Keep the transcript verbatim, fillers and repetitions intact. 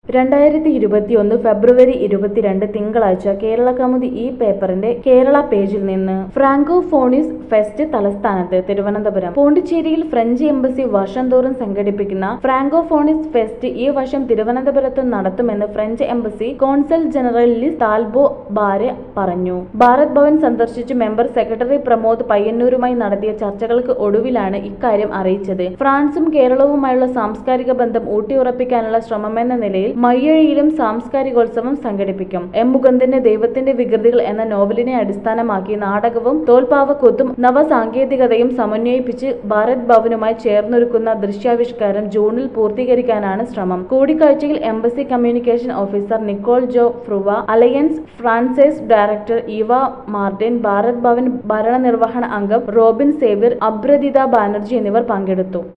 രണ്ടായിരത്തി ഇരുപത്തിയൊന്ന് ഫെബ്രുവരി ഇരുപത്തിരണ്ട് തിങ്കളാഴ്ച കേരള കൗമുദി ഈ പേപ്പറിന്റെ കേരള പേജിൽ നിന്ന് ഫ്രാങ്കോഫോണിസ് ഫെസ്റ്റ് തലസ്ഥാനത്ത് തിരുവനന്തപുരം. പോണ്ടിച്ചേരിയിൽ ഫ്രഞ്ച് എംബസി വർഷം തോറും സംഘടിപ്പിക്കുന്ന ഫ്രാങ്കോഫോണിസ് ഫെസ്റ്റ് ഈ വർഷം തിരുവനന്തപുരത്ത് നടത്തുമെന്ന് French embassy consul general Lise Talbot Barre പറഞ്ഞു. ഭാരത് ഭവൻ സന്ദർശിച്ച് മെമ്പർ സെക്രട്ടറി പ്രമോദ് പയ്യന്നൂരുമായി നടത്തിയ ചർച്ചകൾക്ക് ഒടുവിലാണ് ഇക്കാര്യം അറിയിച്ചത്. ഫ്രാൻസും കേരളവുമായുള്ള സാംസ്കാരിക ബന്ധം ഊട്ടിയുറപ്പിക്കാനുള്ള ശ്രമമെന്ന നിലയിൽ മയ്യഴിയിലും സാംസ്കാരികോത്സവം സംഘടിപ്പിക്കും. എം മുകുന്ദന്റെ ദൈവത്തിന്റെ വികൃതികൾ എന്ന നോവലിനെ അടിസ്ഥാനമാക്കി നാടകവും തോൽപ്പാവക്കൂത്തും നവസാങ്കേതികതയും സമന്വയിപ്പിച്ച് ഭാരത് ഭവനുമായി ചേർന്നൊരുക്കുന്ന ദൃശ്യാവിഷ്കാരം ജൂണിൽ പൂർത്തീകരിക്കാനാണ് ശ്രമം. കൂടിക്കാഴ്ചയിൽ എംബസി കമ്മ്യൂണിക്കേഷൻ ഓഫീസർ നിക്കോൾ ജോ ഫ്രുവ, alliance francaise director Eva Martin, Bharat Bhavan ഭരണനിർവഹണ അംഗം റോബിൻ സേവ്യർ, അബ്രദിത ബാനർജി എന്നിവർ പങ്കെടുത്തു.